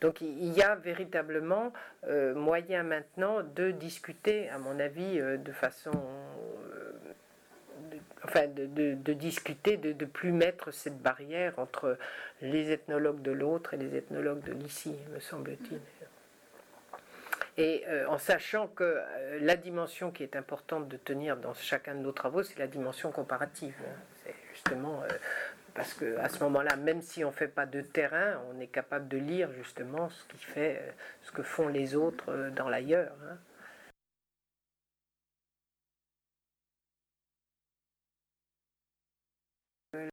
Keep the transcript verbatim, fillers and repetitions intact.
Donc il y a véritablement euh, moyen maintenant de discuter, à mon avis, euh, de façon... Euh, de, enfin, de, de, de discuter, de ne plus mettre cette barrière entre les ethnologues de l'autre et les ethnologues de l'ici, me semble-t-il. Et euh, en sachant que euh, la dimension qui est importante de tenir dans chacun de nos travaux, c'est la dimension comparative. C'est justement... Euh, parce qu'à ce moment-là, même si on ne fait pas de terrain, on est capable de lire justement ce qui fait, ce que font les autres dans l'ailleurs. Hein.